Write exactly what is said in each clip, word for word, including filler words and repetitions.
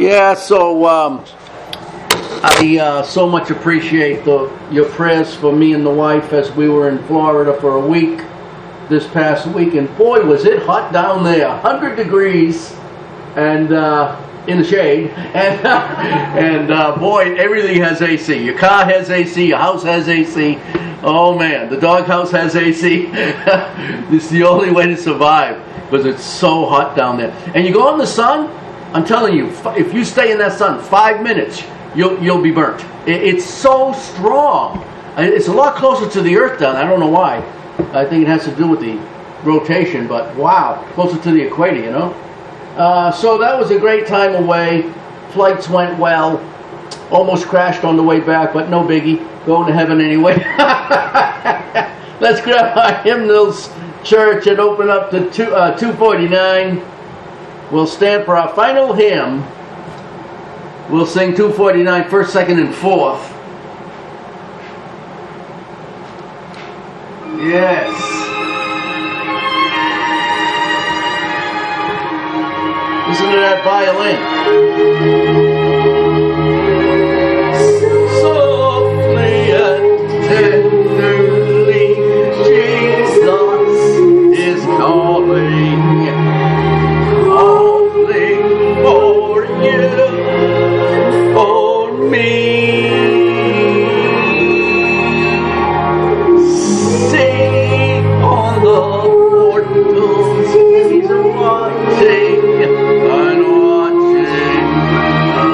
Yeah, so um, I uh, so much appreciate the, your prayers for me and the wife as we were in Florida for a week this past week. And boy, was it hot down there. one hundred degrees and uh, in the shade. And, and uh, boy, everything has A C. Your car has A C. Your house has A C. Oh, man. The doghouse has A C. It's the only way to survive because it's so hot down there. And you go in the sun, I'm telling you, if you stay in that sun five minutes, you'll you'll be burnt. It's so strong. It's a lot closer to the earth down there. I don't know why. I think it has to do with the rotation, but wow, closer to the equator, you know. Uh, so that was a great time away. Flights went well. Almost crashed on the way back, but no biggie. Going to heaven anyway. Let's grab our hymnals, church, and open up to two, uh, two forty-nine. We'll stand for our final hymn. We'll sing two forty-nine, first, second, and fourth. Yes. Listen to that violin. Softly and tenderly, Jesus is calling. For you, for me, sing on the portals, he's watching and watching.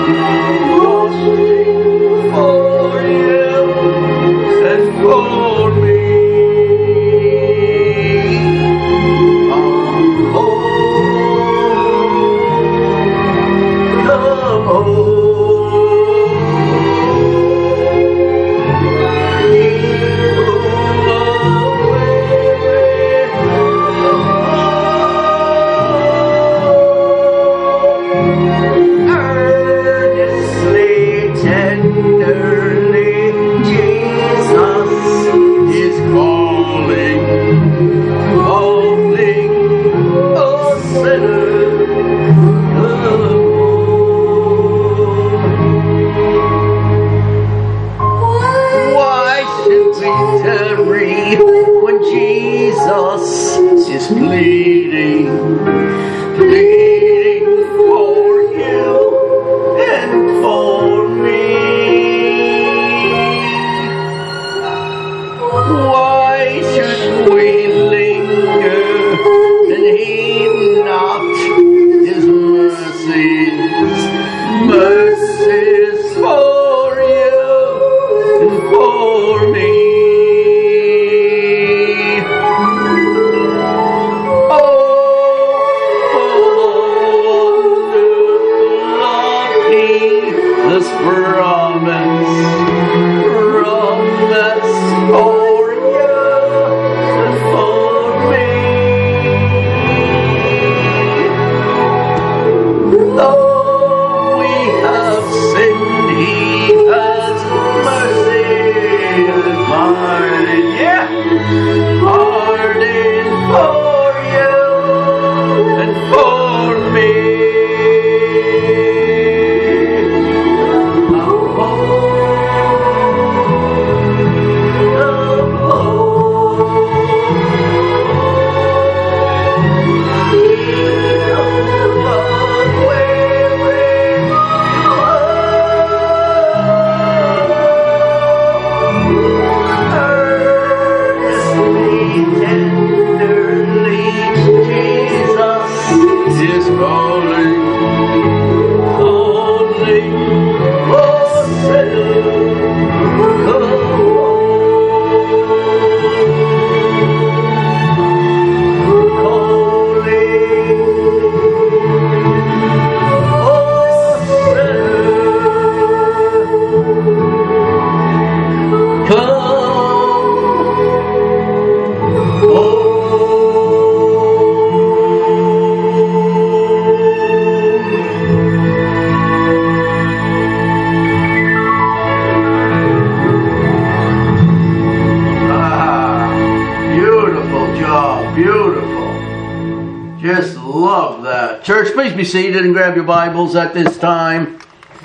Hallelujah. Church, please be seated and grab your Bibles at this time.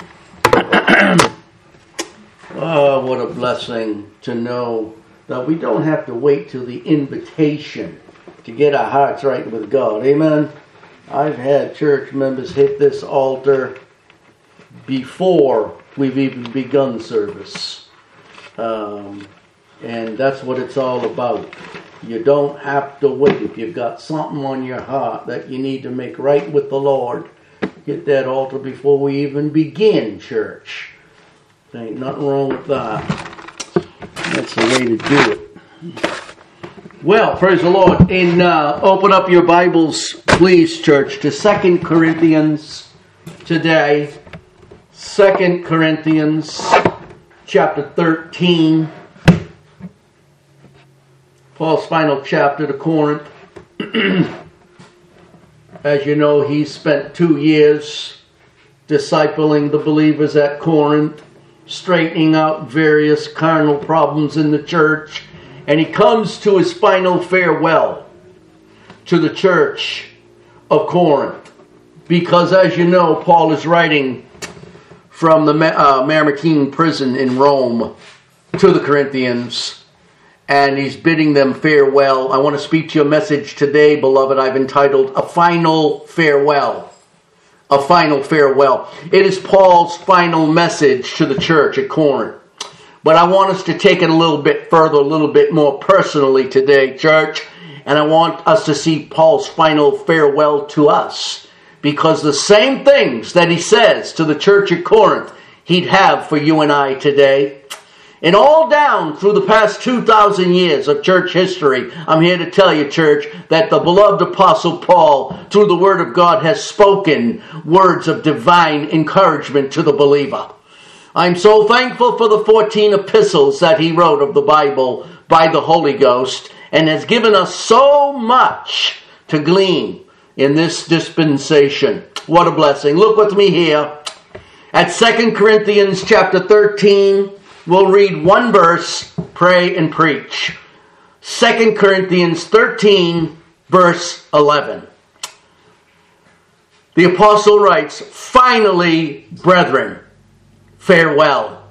Oh, what a blessing to know that we don't have to wait till the invitation to get our hearts right with God. Amen. I've had church members hit this altar before we've even begun service. Um, and that's what it's all about. You don't have to wait. If you've got something on your heart that you need to make right with the Lord, get that altar before we even begin church. There ain't nothing wrong with that. That's the way to do it. Well, praise the Lord. And uh, open up your Bibles, please, church, to Second Corinthians today. Second Corinthians chapter thirteen. Paul's final chapter to Corinth. As you know, he spent two years discipling the believers at Corinth, straightening out various carnal problems in the church, and he comes to his final farewell to the church of Corinth. Because, as you know, Paul is writing from the uh, Mamertine prison in Rome to the Corinthians, and he's bidding them farewell. I want to speak to you a message today, beloved, I've entitled, A Final Farewell. A Final Farewell. It is Paul's final message to the church at Corinth. But I want us to take it a little bit further, a little bit more personally today, church. And I want us to see Paul's final farewell to us. Because the same things that he says to the church at Corinth, he'd have for you and I today. And all down through the past two thousand years of church history, I'm here to tell you, church, that the beloved Apostle Paul, through the Word of God, has spoken words of divine encouragement to the believer. I'm so thankful for the fourteen epistles that he wrote of the Bible by the Holy Ghost, and has given us so much to glean in this dispensation. What a blessing. Look with me here at Second Corinthians chapter thirteen. We'll read one verse, pray and preach. Second Corinthians thirteen, verse eleven. The apostle writes, Finally, brethren, farewell.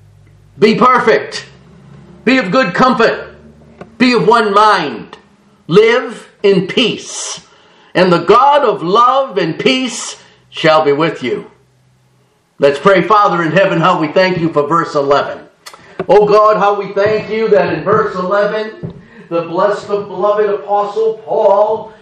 Be perfect. Be of good comfort. Be of one mind. Live in peace. And the God of love and peace shall be with you. Let's pray. Father in heaven, how we thank you for verse eleven. Oh God, how we thank you that in verse eleven, the blessed beloved Apostle Paul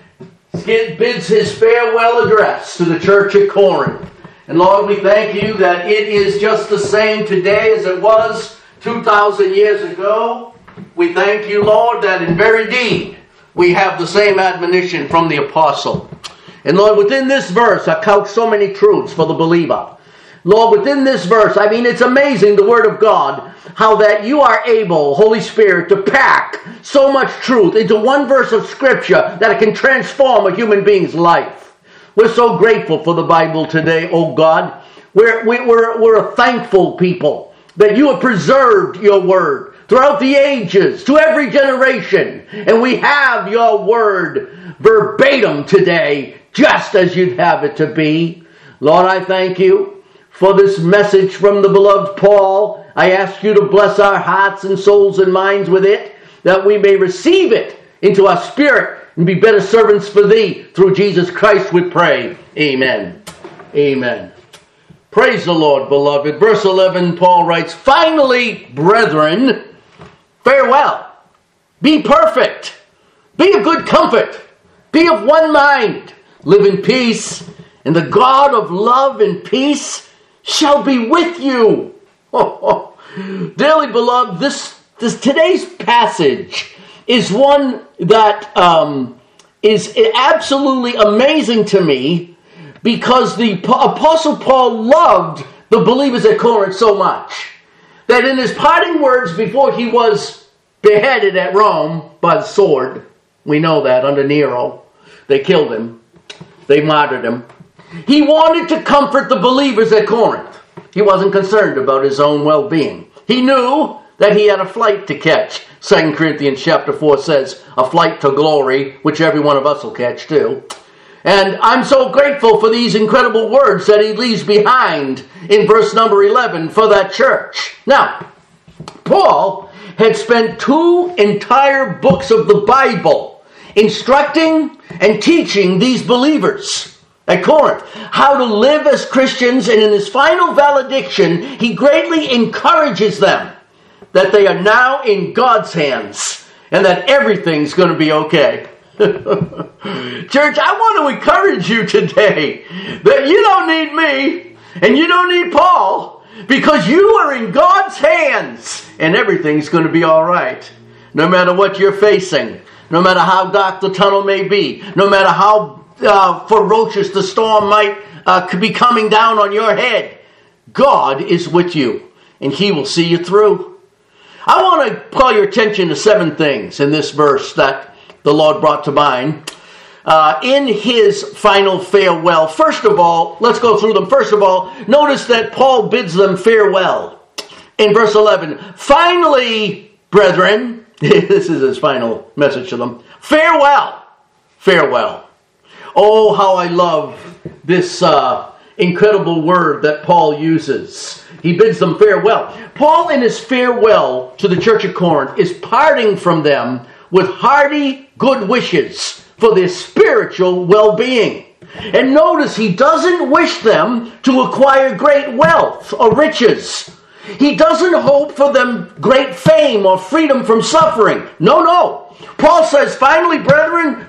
bids his farewell address to the church at Corinth. And Lord, we thank you that it is just the same today as it was two thousand years ago. We thank you, Lord, that in very deed we have the same admonition from the apostle. And Lord, within this verse are couched so many truths for the believer. Lord, within this verse, I mean, it's amazing, the Word of God, how that you are able, Holy Spirit, to pack so much truth into one verse of Scripture that it can transform a human being's life. We're so grateful for the Bible today, oh God. We're, we, we're, we're a thankful people that you have preserved your Word throughout the ages, to every generation. And we have your Word verbatim today, just as you'd have it to be. Lord, I thank you for this message from the beloved Paul. I ask you to bless our hearts and souls and minds with it, that we may receive it into our spirit and be better servants for thee. Through Jesus Christ we pray. Amen. Amen. Praise the Lord, beloved. Verse eleven, Paul writes, Finally, brethren, farewell. Be perfect. Be of good comfort. Be of one mind. Live in peace. And the God of love and peace shall be with you. Oh, oh. Dearly beloved, this, this today's passage is one that um, is absolutely amazing to me, because the Apostle Paul loved the believers at Corinth so much that in his parting words before he was beheaded at Rome by the sword, we know that under Nero, they killed him, they martyred him. He wanted to comfort the believers at Corinth. He wasn't concerned about his own well-being. He knew that he had a flight to catch. Second Corinthians chapter four says, a flight to glory, which every one of us will catch too. And I'm so grateful for these incredible words that he leaves behind in verse number eleven for that church. Now, Paul had spent two entire books of the Bible instructing and teaching these believers at Corinth how to live as Christians, and in his final valediction, he greatly encourages them that they are now in God's hands and that everything's going to be okay. Church, I want to encourage you today that you don't need me and you don't need Paul, because you are in God's hands and everything's going to be all right. No matter what you're facing, no matter how dark the tunnel may be, no matter how uh, ferocious the storm might uh, be coming down on your head, God is with you and he will see you through. I want to call your attention to seven things in this verse that the Lord brought to mind uh, in his final farewell. First of all, let's go through them. First of all, notice that Paul bids them farewell. In verse eleven, finally, brethren, this is his final message to them, farewell, farewell. Oh, how I love this uh, incredible word that Paul uses. He bids them farewell. Paul, in his farewell to the church of Corinth, is parting from them with hearty good wishes for their spiritual well-being. And notice, he doesn't wish them to acquire great wealth or riches. He doesn't hope for them great fame or freedom from suffering. No, no. Paul says, finally, brethren,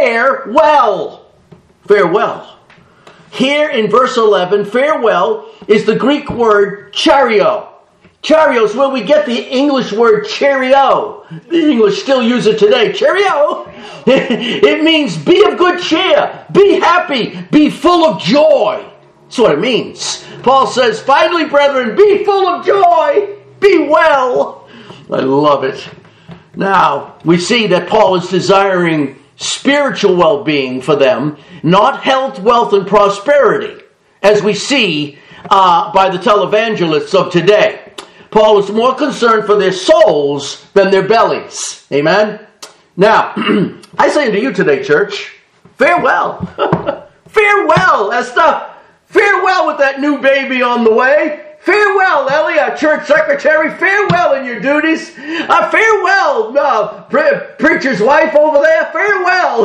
farewell. Farewell. Here in verse eleven, farewell is the Greek word chario. Chario is where we get the English word cheerio. The English still use it today. Cheerio. It means be of good cheer, be happy, be full of joy. That's what it means. Paul says, finally, brethren, be full of joy, be well. I love it. Now, we see that Paul is desiring spiritual well-being for them, not health, wealth, and prosperity, as we see uh, by the televangelists of today. Paul is more concerned for their souls than their bellies. Amen? Now, I say unto you today, church, farewell. Farewell, Esther. Farewell with that new baby on the way. Farewell, Ellie, our church secretary. Farewell in your duties. Uh, farewell, uh, pre- preacher's wife over there. Farewell.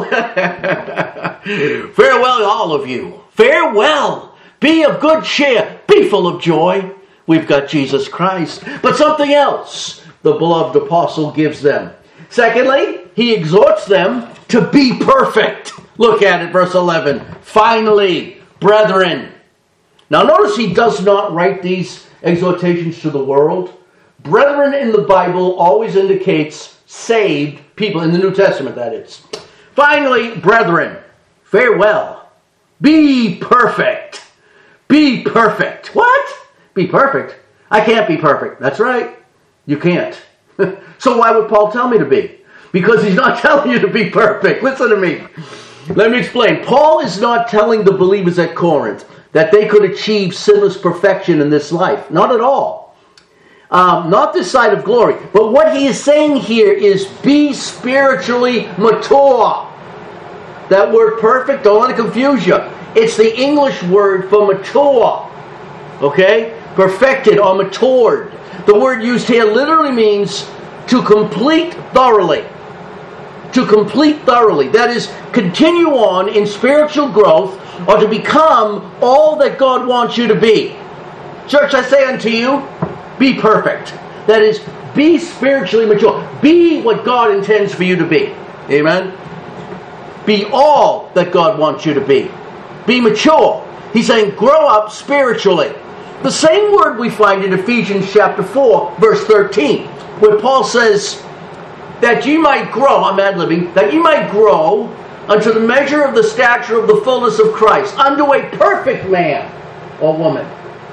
Farewell, all of you. Farewell. Be of good cheer. Be full of joy. We've got Jesus Christ. But something else the beloved apostle gives them. Secondly, he exhorts them to be perfect. Look at it, verse eleven. Finally, brethren. Now notice he does not write these exhortations to the world. Brethren in the Bible always indicates saved people, in the New Testament that is. Finally, brethren, farewell. Be perfect. Be perfect. What? Be perfect? I can't be perfect. That's right. You can't. So why would Paul tell me to be? Because he's not telling you to be perfect. Listen to me. Let me explain. Paul is not telling the believers at Corinth that they could achieve sinless perfection in this life. Not at all. Um, not this side of glory. But what he is saying here is be spiritually mature. That word perfect, don't let it confuse you. It's the English word for mature. Okay? Perfected or matured. The word used here literally means to complete thoroughly. To complete thoroughly. That is, continue on in spiritual growth or to become all that God wants you to be. Church, I say unto you, be perfect. That is, be spiritually mature. Be what God intends for you to be. Amen? Be all that God wants you to be. Be mature. He's saying, grow up spiritually. The same word we find in Ephesians chapter four, verse thirteen, where Paul says that you might grow, I'm ad-libbing, that you might grow unto the measure of the stature of the fullness of Christ, unto a perfect man or woman.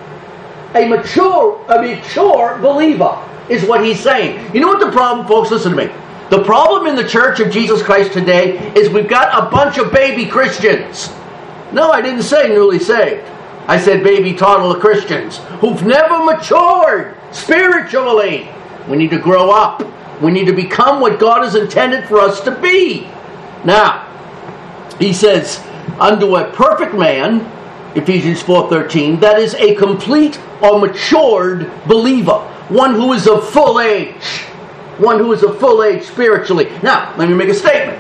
A mature, a mature believer is what he's saying. You know what the problem, folks? Listen to me. The problem in the Church of Jesus Christ today is we've got a bunch of baby Christians. No, I didn't say newly saved. I said baby toddler Christians who've never matured spiritually. We need to grow up. We need to become what God has intended for us to be. Now, he says unto a perfect man, Ephesians four thirteen, that is a complete or matured believer, one who is of full age, one who is of full age spiritually. Now, let me make a statement.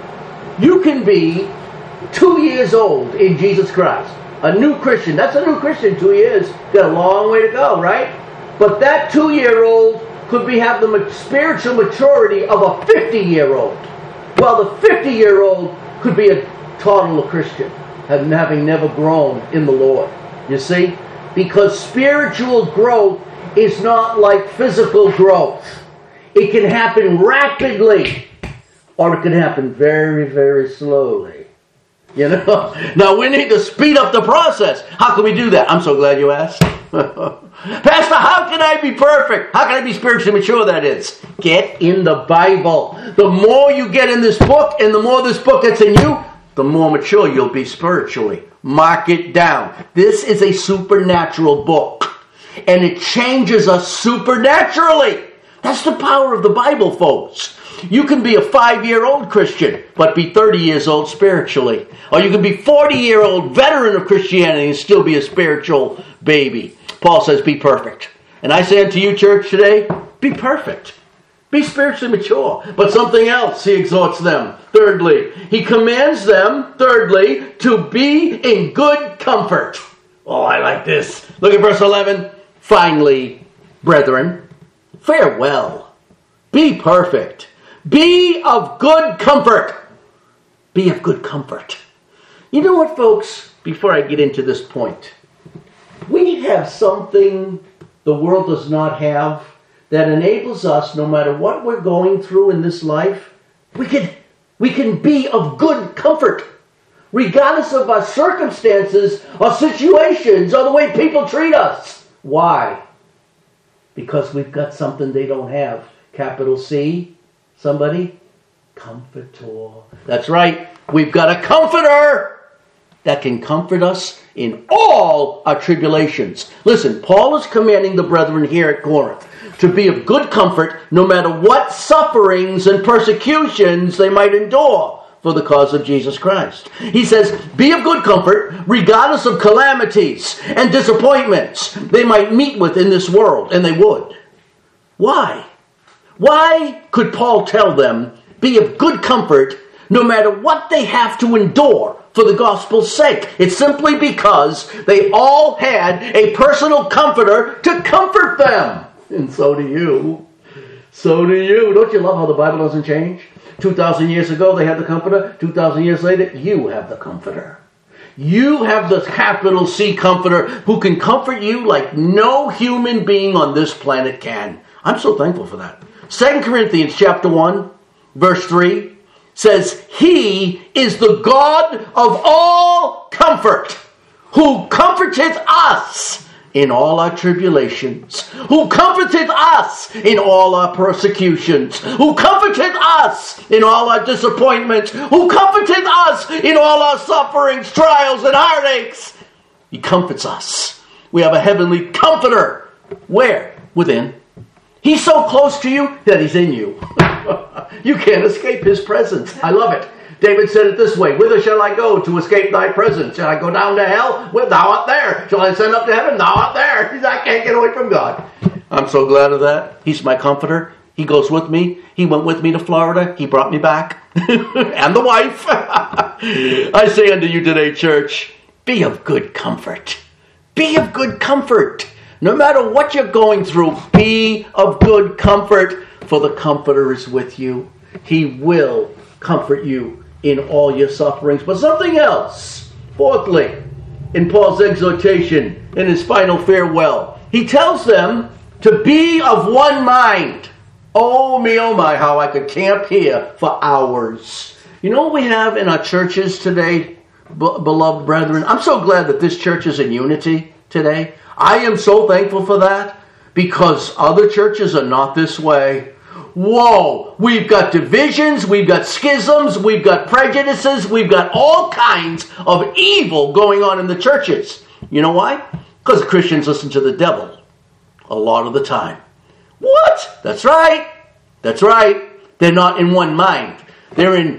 You can be two years old in Jesus Christ, a new Christian. That's a new Christian, two years. Got a long way to go, right? But that two-year-old could be have the spiritual maturity of a fifty-year-old. While the fifty-year-old could be a total Christian, having never grown in the Lord. You see? Because spiritual growth is not like physical growth. It can happen rapidly, or it can happen very, very slowly. You know? Now we need to speed up the process. How can we do that? I'm so glad you asked. Pastor, how can I be perfect? How can I be spiritually mature, that is? Get in the Bible. The more you get in this book, and the more this book gets in you, the more mature you'll be spiritually. Mark it down. This is a supernatural book. And it changes us supernaturally. That's the power of the Bible, folks. You can be a five-year-old Christian, but be thirty years old spiritually. Or you can be forty-year-old veteran of Christianity and still be a spiritual baby. Paul says, be perfect. And I say unto you, church, today, be perfect. Be spiritually mature. But something else he exhorts them. Thirdly, he commands them, thirdly, to be in good comfort. Oh, I like this. Look at verse eleven. Finally, brethren, farewell. Be perfect. Be of good comfort. Be of good comfort. You know what, folks? Before I get into this point, we have something the world does not have that enables us, no matter what we're going through in this life, we can, we can be of good comfort, regardless of our circumstances or situations or the way people treat us. Why? Because we've got something they don't have. Capital C. Somebody? Comforter. That's right. We've got a comforter that can comfort us in all our tribulations. Listen, Paul is commanding the brethren here at Corinth to be of good comfort no matter what sufferings and persecutions they might endure for the cause of Jesus Christ. He says, be of good comfort regardless of calamities and disappointments they might meet with in this world, and they would. Why? Why could Paul tell them, be of good comfort no matter what they have to endure for the gospel's sake? It's simply because they all had a personal comforter to comfort them. And so do you. So do you. Don't you love how the Bible doesn't change? two thousand years ago they had the comforter. two thousand years later, you have the comforter. You have the capital C comforter who can comfort you like no human being on this planet can. I'm so thankful for that. Second Corinthians chapter one, verse three says, he is the God of all comfort, who comforteth us in all our tribulations, who comforteth us in all our persecutions, who comforteth us in all our disappointments, who comforteth us in all our sufferings, trials, and heartaches. He comforts us. We have a heavenly comforter. Where? Within. He's so close to you that he's in you. You can't escape his presence. I love it. David said it this way, whither shall I go to escape thy presence? Shall I go down to hell? Well, thou art there. Shall I ascend up to heaven? Thou art there. I can't get away from God. I'm so glad of that. He's my comforter. He goes with me. He went with me to Florida. He brought me back. And the wife. I say unto you today, church, be of good comfort. Be of good comfort. No matter what you're going through, be of good comfort, for the Comforter is with you. He will comfort you in all your sufferings. But something else. Fourthly, in Paul's exhortation, in his final farewell, he tells them to be of one mind. Oh me, oh my, how I could camp here for hours. You know what we have in our churches today, b- beloved brethren? I'm so glad that this church is in unity today. I am so thankful for that, because other churches are not this way. Whoa, we've got divisions, we've got schisms, we've got prejudices, we've got all kinds of evil going on in the churches. You know why? Because Christians listen to the devil a lot of the time. What? That's right. That's right. They're not in one mind. They're in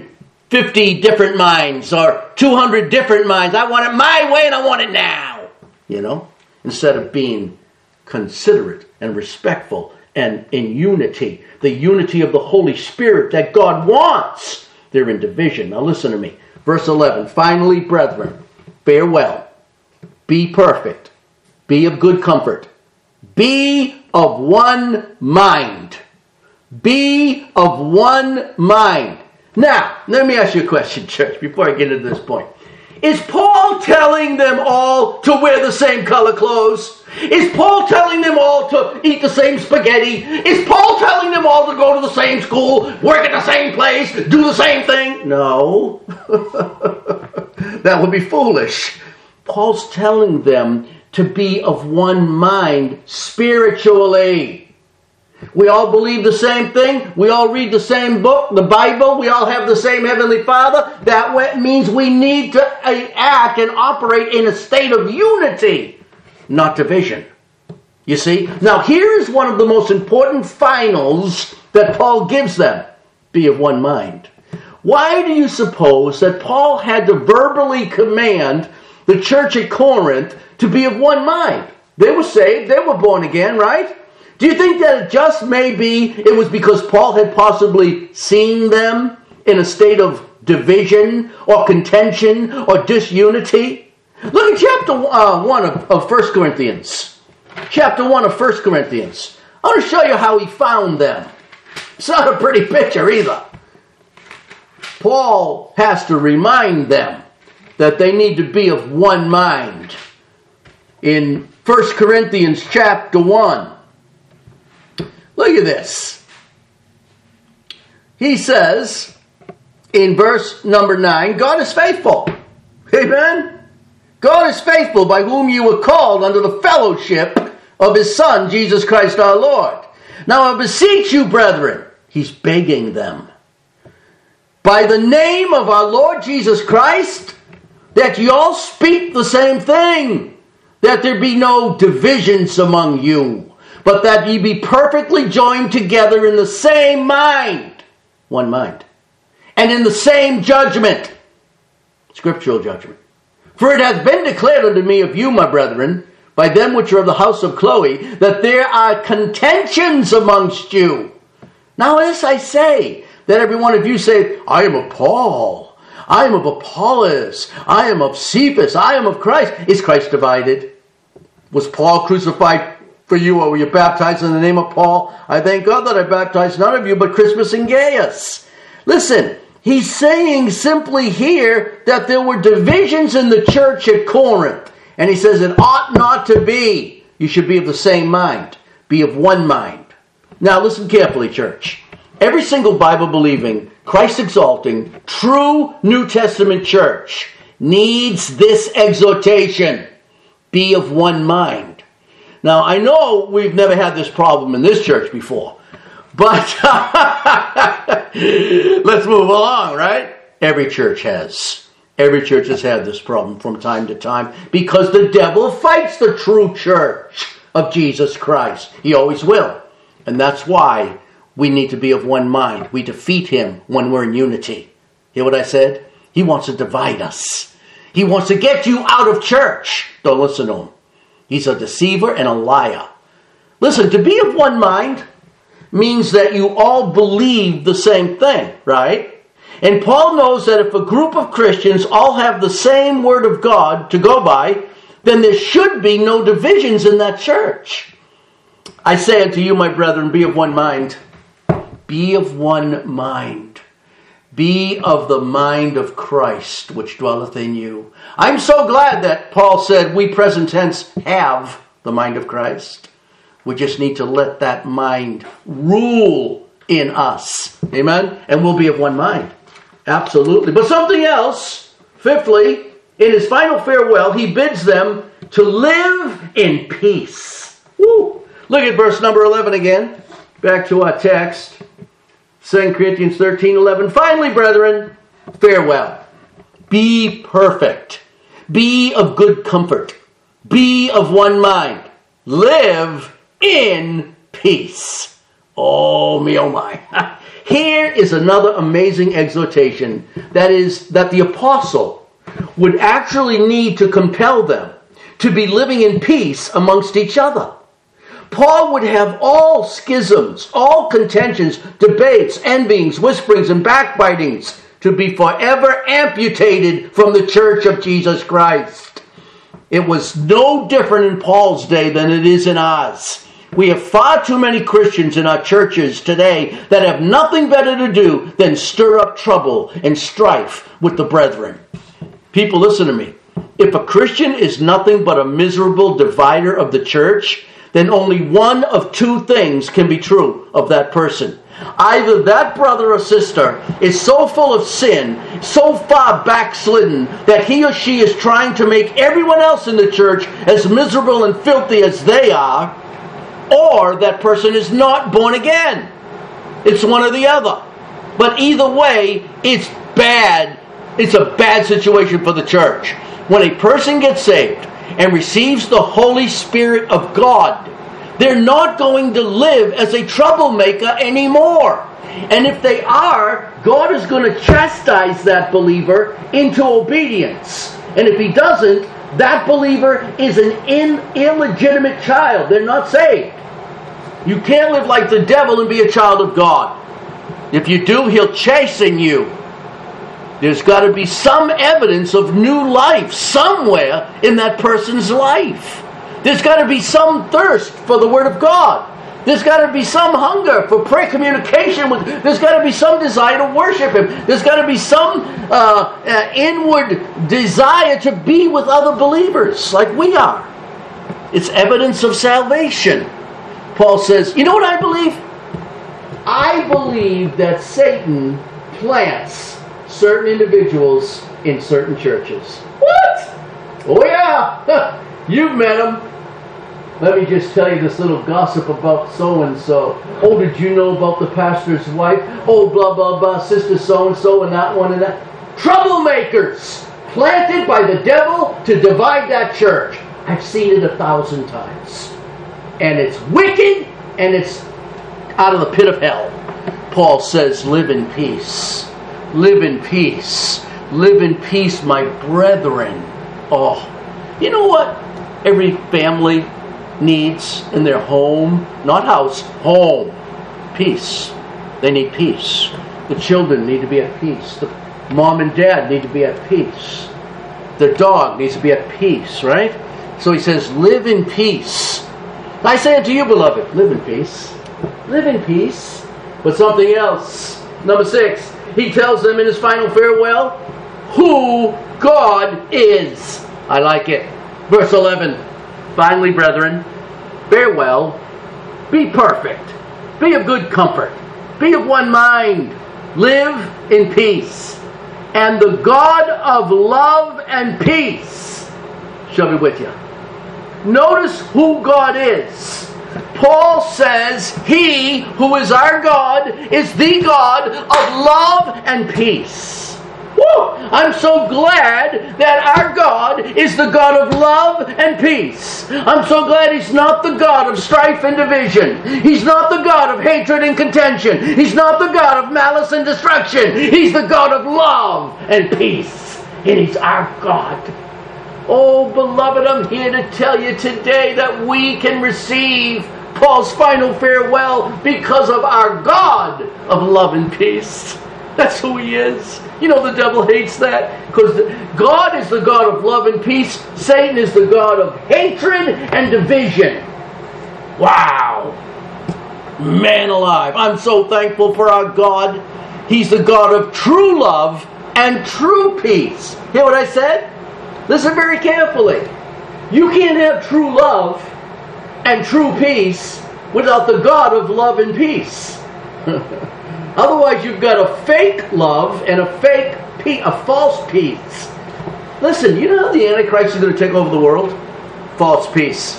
fifty different minds or two hundred different minds. I want it my way and I want it now. You know? Instead of being considerate and respectful and in unity. The unity of the Holy Spirit that God wants. They're in division. Now listen to me. Verse eleven. Finally, brethren, farewell. Be perfect. Be of good comfort. Be of one mind. Be of one mind. Now, let me ask you a question, church, before I get into this point. Is Paul telling them all to wear the same color clothes? Is Paul telling them all to eat the same spaghetti? Is Paul telling them all to go to the same school, work at the same place, do the same thing? No. That would be foolish. Paul's telling them to be of one mind spiritually. We all believe the same thing. We all read the same book, the Bible. We all have the same Heavenly Father. That means we need to act and operate in a state of unity, not division. You see? Now here is one of the most important finals that Paul gives them. Be of one mind. Why do you suppose that Paul had to verbally command the church at Corinth to be of one mind? They were saved. They were born again, right? Do you think that it just may be it was because Paul had possibly seen them in a state of division or contention or disunity? Look at chapter uh, one of, of First Corinthians. Chapter one of First Corinthians. I want to show you how he found them. It's not a pretty picture either. Paul has to remind them that they need to be of one mind. In First Corinthians chapter one. Look at this. He says in verse number nine, God is faithful. Amen? God is faithful, by whom you were called under the fellowship of his Son, Jesus Christ our Lord. Now I beseech you, brethren, he's begging them, by the name of our Lord Jesus Christ, that you all speak the same thing, that there be no divisions among you, but that ye be perfectly joined together in the same mind, one mind, and in the same judgment, scriptural judgment. For it hath been declared unto me of you, my brethren, by them which are of the house of Chloe, that there are contentions amongst you. Now this I say, that every one of you say, I am of Paul, I am of Apollos, I am of Cephas, I am of Christ. Is Christ divided? Was Paul crucified for you, or were you baptized in the name of Paul? I thank God that I baptized none of you but Crispus and Gaius. Listen, he's saying simply here that there were divisions in the church at Corinth. And he says it ought not to be. You should be of the same mind. Be of one mind. Now listen carefully, church. Every single Bible-believing, Christ-exalting, true New Testament church needs this exhortation. Be of one mind. Now, I know we've never had this problem in this church before, but let's move along, right? Every church has. Every church has had this problem from time to time because the devil fights the true church of Jesus Christ. He always will. And that's why we need to be of one mind. We defeat him when we're in unity. Hear what I said? He wants to divide us. He wants to get you out of church. Don't listen to him. He's a deceiver and a liar. Listen, to be of one mind means that you all believe the same thing, right? And Paul knows that if a group of Christians all have the same word of God to go by, then there should be no divisions in that church. I say unto you, my brethren, be of one mind. Be of one mind. Be of the mind of Christ, which dwelleth in you. I'm so glad that Paul said we present tense have the mind of Christ. We just need to let that mind rule in us. Amen? And we'll be of one mind. Absolutely. But something else, fifthly, in his final farewell, he bids them to live in peace. Woo. Look at verse number eleven again. Back to our text. Second Corinthians thirteen eleven. Finally, brethren, farewell. Be perfect. Be of good comfort. Be of one mind. Live in peace. Oh, me, oh my. Here is another amazing exhortation. That is, that the apostle would actually need to compel them to be living in peace amongst each other. Paul would have all schisms, all contentions, debates, envyings, whisperings, and backbitings to be forever amputated from the church of Jesus Christ. It was no different in Paul's day than it is in ours. We have far too many Christians in our churches today that have nothing better to do than stir up trouble and strife with the brethren. People, listen to me. If a Christian is nothing but a miserable divider of the church, then only one of two things can be true of that person. Either that brother or sister is so full of sin, so far backslidden, that he or she is trying to make everyone else in the church as miserable and filthy as they are, or that person is not born again. It's one or the other. But either way, it's bad. It's a bad situation for the church. When a person gets saved and receives the Holy Spirit of God, they're not going to live as a troublemaker anymore. And if they are, God is going to chastise that believer into obedience. And if he doesn't, that believer is an in, illegitimate child. They're not saved. You can't live like the devil and be a child of God. If you do, he'll chasten you. There's got to be some evidence of new life somewhere in that person's life. There's got to be some thirst for the Word of God. There's got to be some hunger for prayer communication with. There's got to be some desire to worship Him. There's got to be some uh, uh, inward desire to be with other believers like we are. It's evidence of salvation. Paul says, you know what I believe? I believe that Satan plants certain individuals in certain churches. What? Oh yeah, you've met them. Let me just tell you this little gossip about so-and-so. Oh, did you know about the pastor's wife? Oh, blah, blah, blah, sister so-and-so and that one and that. Troublemakers planted by the devil to divide that church. I've seen it a thousand times. And it's wicked and it's out of the pit of hell. Paul says, live in peace. Live in peace. Live in peace, my brethren. Oh, you know what every family needs in their home? Not house, home. Peace. They need peace. The children need to be at peace. The mom and dad need to be at peace. The dog needs to be at peace, right? So he says, live in peace. I say unto you, beloved, live in peace. Live in peace. But something else. Number six, he tells them in his final farewell who God is. I like it. Verse eleven. Finally, brethren, bear well, be perfect, be of good comfort, be of one mind, live in peace, and the God of love and peace shall be with you. Notice who God is. Paul says He who is our God is the God of love and peace. Woo! I'm so glad that our God is the God of love and peace. I'm so glad He's not the God of strife and division. He's not the God of hatred and contention. He's not the God of malice and destruction. He's the God of love and peace. And He's our God. Oh, beloved, I'm here to tell you today that we can receive Paul's final farewell because of our God of love and peace. That's who He is. You know the devil hates that because God is the God of love and peace. Satan is the God of hatred and division. Wow. Man alive. I'm so thankful for our God. He's the God of true love and true peace. Hear what I said? Listen very carefully. You can't have true love and true peace without the God of love and peace. Otherwise, you've got a fake love and a fake peace, a false peace. Listen, you know how the Antichrist is going to take over the world? False peace.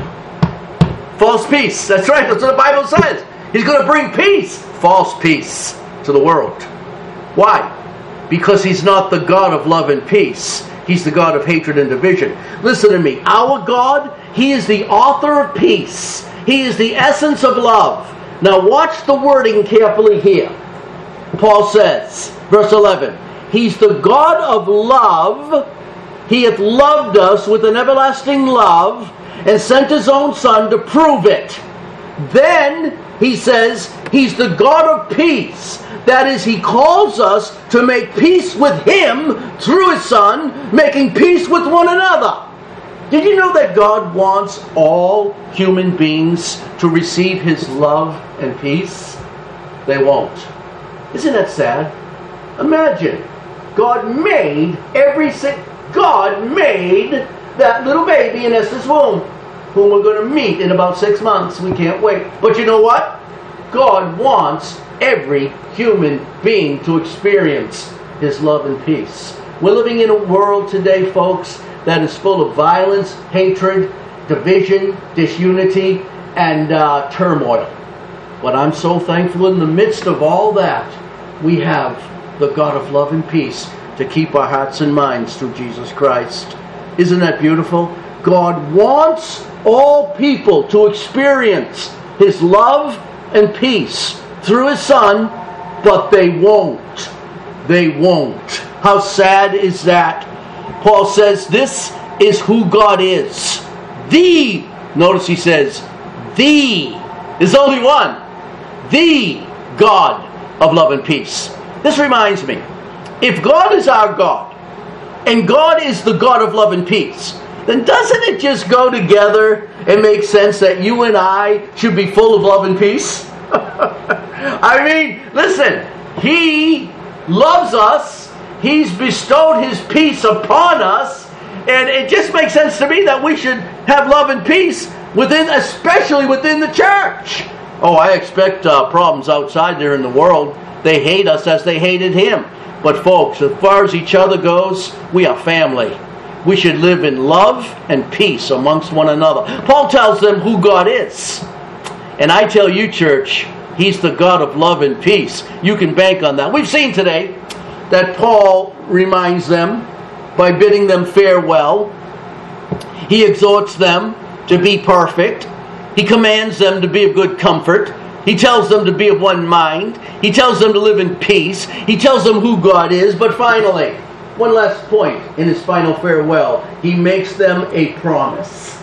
False peace. That's right. That's what the Bible says. He's going to bring peace, false peace, to the world. Why? Because He's not the God of love and peace. He's the God of hatred and division. Listen to me. Our God, He is the author of peace. He is the essence of love. Now watch the wording carefully here. Paul says, verse eleven, He's the God of love. He hath loved us with an everlasting love, and sent His own Son to prove it. Then, he says, He's the God of peace. That is, He calls us to make peace with Him through His Son, making peace with one another. Did you know that God wants all human beings to receive His love and peace? They won't. Isn't that sad? Imagine, God made every single... God made that little baby in Esther's womb, whom we're going to meet in about six months. We can't wait. But you know what? God wants every human being to experience His love and peace. We're living in a world today, folks, that is full of violence, hatred, division, disunity, and uh, turmoil. But I'm so thankful in the midst of all that, we have the God of love and peace to keep our hearts and minds through Jesus Christ. Isn't that beautiful? God wants all people to experience His love and peace through His Son, but they won't. They won't. How sad is that? Paul says this is who God is. The, notice he says, the, there's only one. The God of love and peace. This reminds me, if God is our God, and God is the God of love and peace, then doesn't it just go together and make sense that you and I should be full of love and peace? I mean, listen, He loves us, He's bestowed His peace upon us, and it just makes sense to me that we should have love and peace within, especially within the church. Oh, I expect uh, problems outside there in the world. They hate us as they hated Him. But folks, as far as each other goes, we are family. We should live in love and peace amongst one another. Paul tells them who God is. And I tell you, church, He's the God of love and peace. You can bank on that. We've seen today that Paul reminds them by bidding them farewell. He exhorts them to be perfect. He commands them to be of good comfort. He tells them to be of one mind. He tells them to live in peace. He tells them who God is. But finally, one last point in his final farewell. He makes them a promise.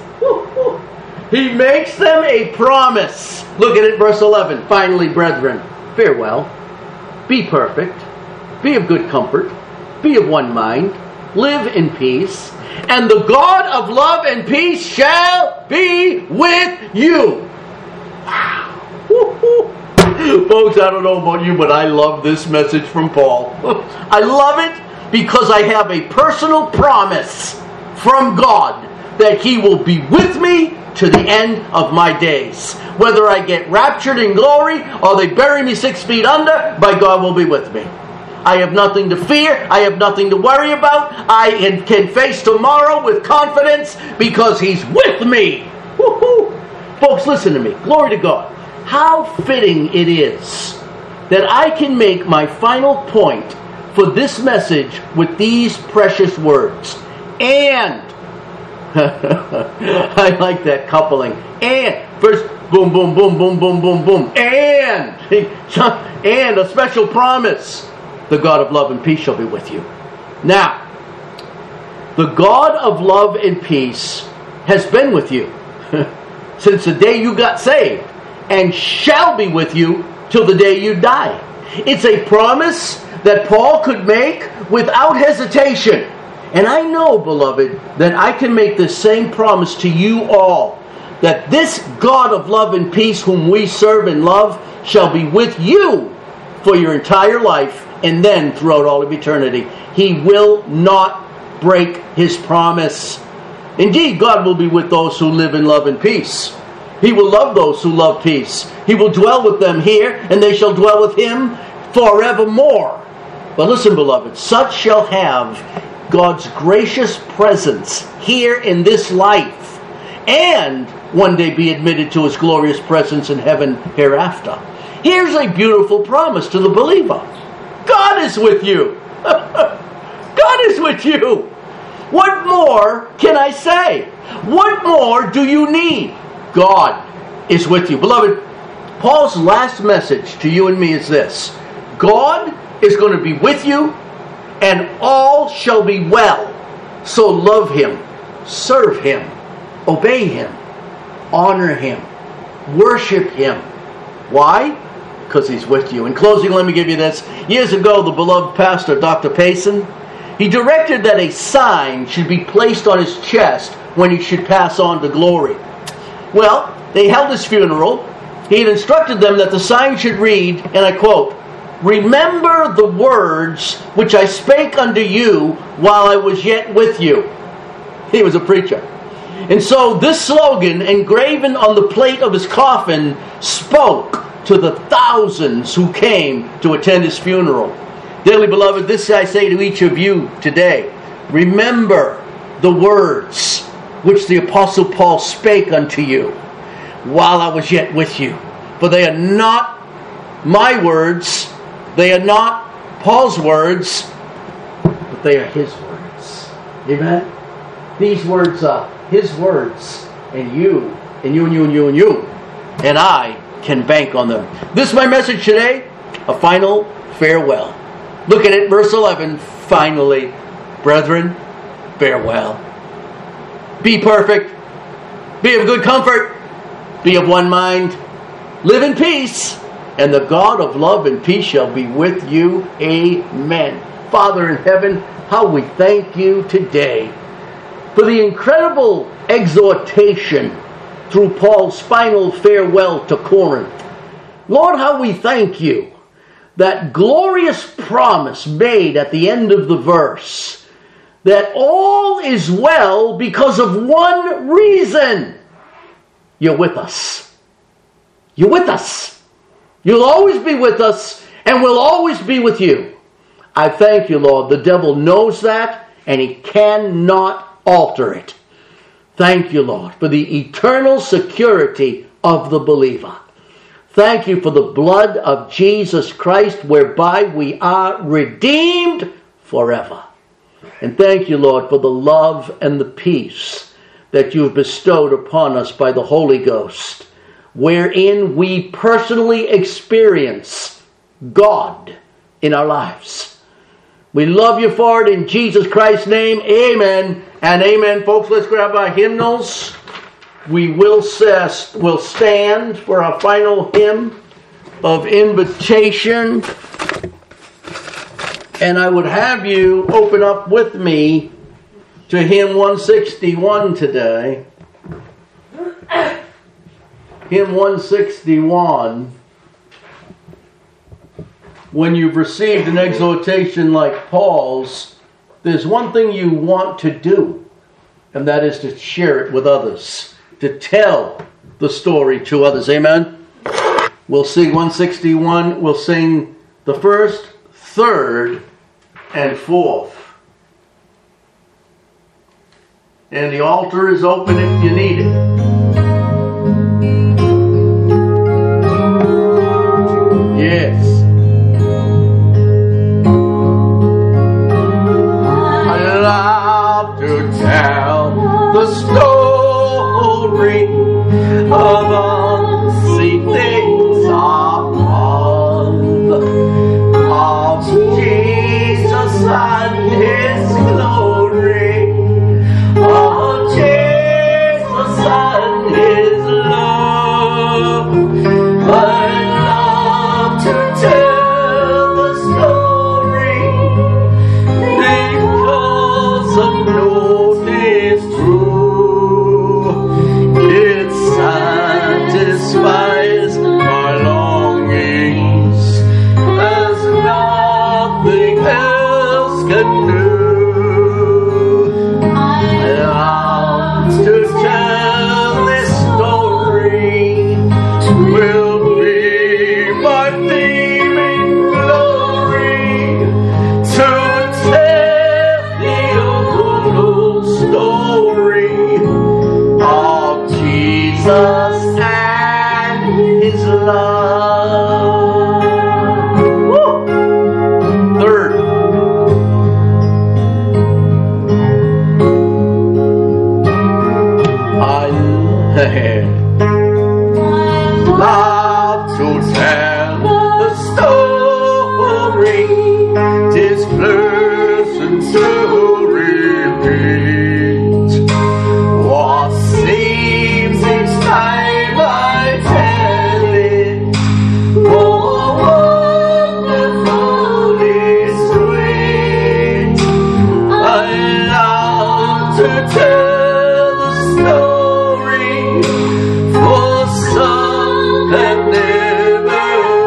He makes them a promise. Look at it, verse eleven. Finally, brethren, farewell. Be perfect. Be of good comfort. Be of one mind. Live in peace. And the God of love and peace shall be with you. Wow. Folks, I don't know about you, but I love this message from Paul. I love it because I have a personal promise from God that He will be with me to the end of my days. Whether I get raptured in glory or they bury me six feet under, by God will be with me. I have nothing to fear. I have nothing to worry about. I can face tomorrow with confidence because He's with me. Woo-hoo. Folks, listen to me. Glory to God. How fitting it is that I can make my final point for this message with these precious words. And, I like that coupling. And, first, boom, boom, boom, boom, boom, boom, boom. And, and a special promise. The God of love and peace shall be with you. Now, the God of love and peace has been with you since the day you got saved, and shall be with you till the day you die. It's a promise that Paul could make without hesitation. And I know, beloved, that I can make the same promise to you all, that this God of love and peace whom we serve and love shall be with you for your entire life and then throughout all of eternity. He will not break His promise. Indeed, God will be with those who live in love and peace. He will love those who love peace. He will dwell with them here, and they shall dwell with Him forevermore. But listen, beloved, such shall have God's gracious presence here in this life, and one day be admitted to His glorious presence in heaven hereafter. Here's a beautiful promise to the believer. God is with you. God is with you. What more can I say? What more do you need? God is with you. Beloved, Paul's last message to you and me is this. God is going to be with you, and all shall be well. So love Him, serve Him, obey Him, honor Him, worship Him. Why? Because He's with you. In closing, let me give you this. Years ago, the beloved pastor, Doctor Payson, he directed that a sign should be placed on his chest when he should pass on to glory. Well, they held his funeral. He had instructed them that the sign should read, and I quote, "Remember the words which I spake unto you while I was yet with you." He was a preacher. And so this slogan, engraven on the plate of his coffin, spoke to the thousands who came to attend his funeral. Dearly beloved, this I say to each of you today. Remember the words which the Apostle Paul spake unto you while I was yet with you. For they are not my words, they are not Paul's words, but they are his words. Amen? These words are his words, and you, and you, and you, and you, and you, and I can bank on them. This is my message today, a final farewell. Look at it, verse eleven. Finally, brethren, farewell. Be perfect. Be of good comfort. Be of one mind. Live in peace. And the God of love and peace shall be with you. Amen. Father in heaven, how we thank you today for the incredible exhortation through Paul's final farewell to Corinth. Lord, how we thank you that glorious promise made at the end of the verse, that all is well because of one reason. You're with us. You're with us. You'll always be with us, and we'll always be with you. I thank you, Lord. The devil knows that, and he cannot alter it. Thank you, Lord, for the eternal security of the believer. Thank you for the blood of Jesus Christ, whereby we are redeemed forever. And thank you, Lord, for the love and the peace that you have bestowed upon us by the Holy Ghost, wherein we personally experience God in our lives. We love you for it in Jesus Christ's name. Amen and amen. Folks, let's grab our hymnals. We will cess, will stand for our final hymn of invitation. And I would have you open up with me to hymn one sixty-one today. Hymn one sixty-one. When you've received an exhortation like Paul's, there's one thing you want to do, and that is to share it with others, to tell the story to others. Amen? We'll sing one sixty-one. We'll sing the first, third, and fourth. And the altar is open if you need it. Yes. I love to tell the story of unseen things above, of Jesus and His glory, of Jesus and His love. I love to tell the story because I know it's true. It satisfies my longings as nothing else can do. I love to tell this story, will be my theme in glory, to tell the old story of Jesus and His love. Woo! Third. I love to tell the story His presence to repeat. What seems each time I tell it, oh, wonderfully sweet. I love to tell the story, for some have never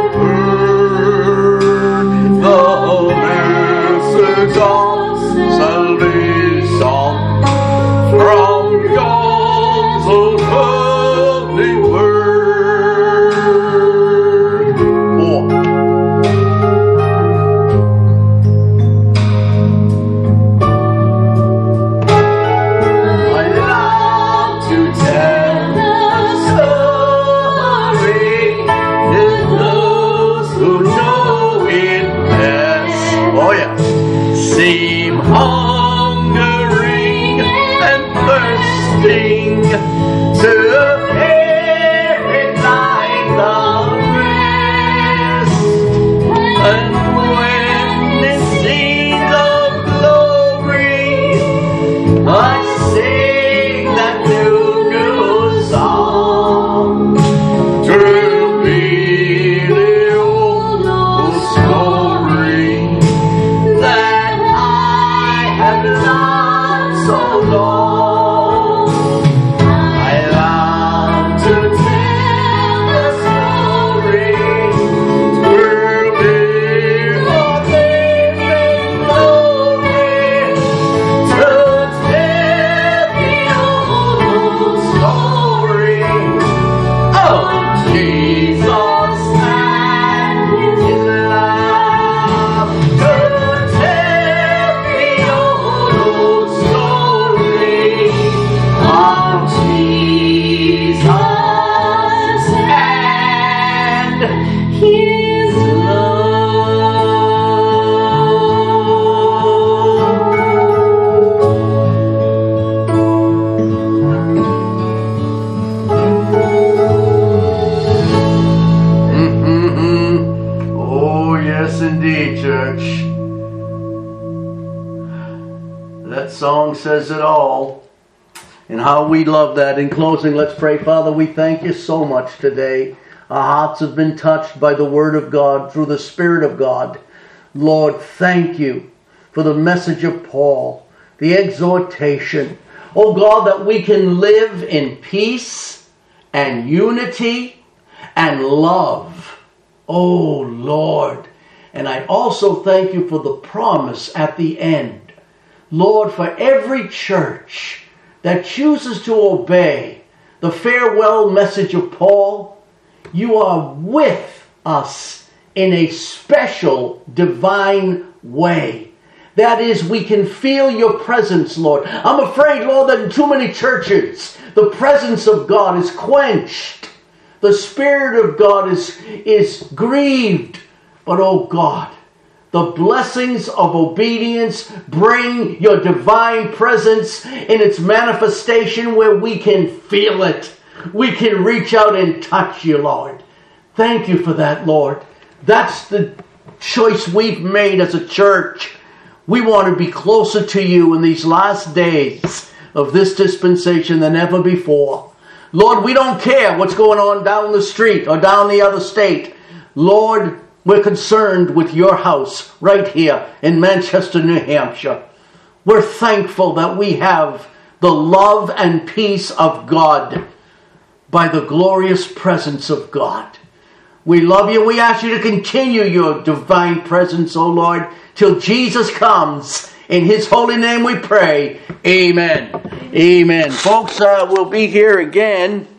heard the message of salvation from God's own holy word. Oh. I love to tell the story to those who know it best. Oh yeah. Seem hungering and thirsting to hear it like the rest. And when it sings of glory, I sing that new, new song to be the old, old story that I have loved so long. I love to tell the story to be the living glory, to tell the old story of Jesus and His love, to tell the old story of Jesus and His love. Oh, yes, indeed, church. That song says it all. And how we love that. In closing, let's pray. Father, we thank you so much today. Our hearts have been touched by the Word of God through the Spirit of God. Lord, thank you for the message of Paul, the exhortation. Oh God, that we can live in peace and unity and love. Oh Lord. And I also thank you for the promise at the end. Lord, for every church that chooses to obey the farewell message of Paul, you are with us in a special divine way. That is, we can feel your presence, Lord. I'm afraid, Lord, that in too many churches, the presence of God is quenched. The Spirit of God is, is grieved. But, oh God, the blessings of obedience bring your divine presence in its manifestation where we can feel it. We can reach out and touch you, Lord. Thank you for that, Lord. That's the choice we've made as a church. We want to be closer to you in these last days of this dispensation than ever before. Lord, we don't care what's going on down the street or down the other state. Lord, we're concerned with your house right here in Manchester, New Hampshire. We're thankful that we have the love and peace of God by the glorious presence of God. We love you. We ask you to continue your divine presence, O Lord, till Jesus comes. In His holy name we pray. Amen. Amen. Folks, uh, we'll be here again